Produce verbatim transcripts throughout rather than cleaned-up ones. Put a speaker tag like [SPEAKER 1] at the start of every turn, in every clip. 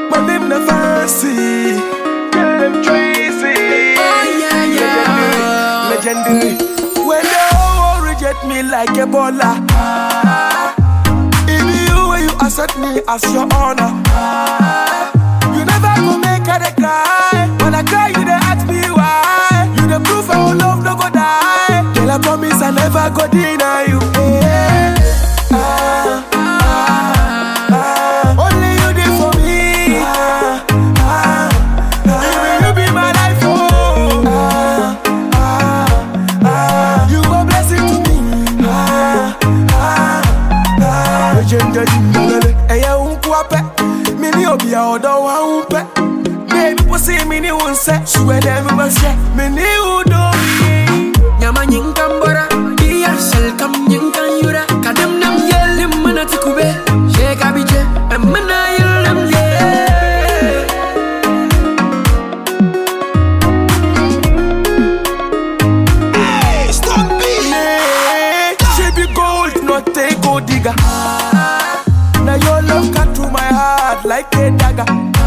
[SPEAKER 1] my name na fancy. Them Tracy.
[SPEAKER 2] Oh yeah, yeah.
[SPEAKER 1] Legendary. When they all reject me like Ebola. If you when you accept me as your honor. You never go make her dey cry. When I cry, you dey ask me why. You the proof our love no go die. Girl, I promise I never go deny you. Yeah. Ah, ah, ah. Only you did for me. Ah, ah, ah. You be my life, oh. Ah, ah, ah. You a blessing to me. Ah, ah, ah. Legendary, hey, I won't go up. Me ni obi a odo wa umpe. Baby, pussy me ni unse. Suwe dem me share. Me ni udo.
[SPEAKER 2] Nyama nyinkambora, iya shell kam nyinkan yura. Kadam nam yelim mana tikube. Shake abije, emana yelim ye.
[SPEAKER 1] Hey, stop me. She be gold, not a gold digger. Now your love cut through my heart like a dagger.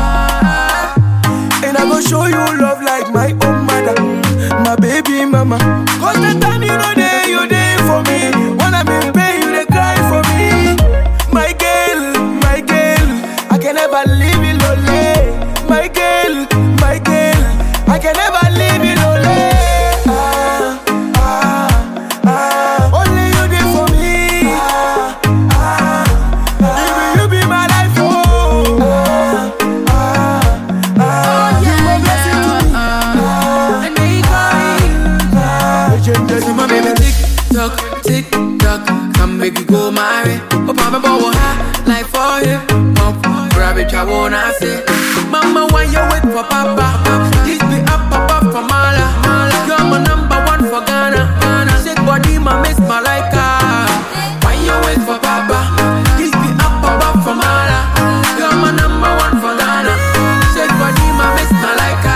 [SPEAKER 1] And I go show you love like my own mother, my baby mama. Cause the time you know there, you there for me. When I'm in pain, you they cry for me. My girl, my girl, I can never leave you lonely. My girl, my girl, I can never leave you lonely. Ah, ah, ah. Only you there for me. Ah, ah, ah. You be, you be my life, oh. Ah, ah, ah. You a blessing to me. Ah,
[SPEAKER 2] And they cry.
[SPEAKER 1] legendary,
[SPEAKER 2] My baby tick tock, tick tock. Come make you go my way. Oh, Papa, bow high like for him. Pop, grab it, I wanna say. Mama, why you wait for Papa? This be up, Papa, for Mala. You're my number one for Ghana. Ghana. Shake body, my miss Malika. Why you wait for Papa? This be up, Papa, for Mala. You're my number one for Ghana. Shake body, my miss Malika.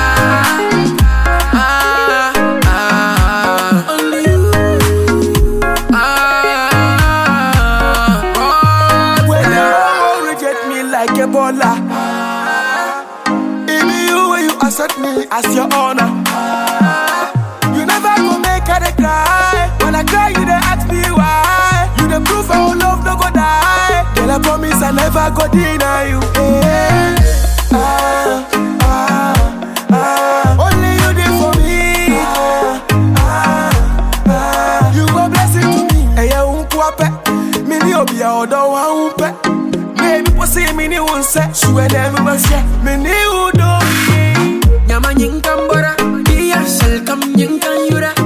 [SPEAKER 2] Ah, ah, only you. Ah, oh,
[SPEAKER 1] when they all reject me like Ebola. It be you when you accept me as your honor. You never go make her dey cry. When I cry, you dey ask me why. You the proof our love no go die. Girl, I promise I never go deny you. Yeah. Ah, ah, ah. Only you there for me. Ah, ah, ah. You a blessing to me. Hey, I won't go up. Me ni obi a odo wa umpe. Baby, pussy me ni unse. Suwe dem me share. Me ni udo.
[SPEAKER 2] Nyama nyinkambora, iya shell kam nyinkan yura.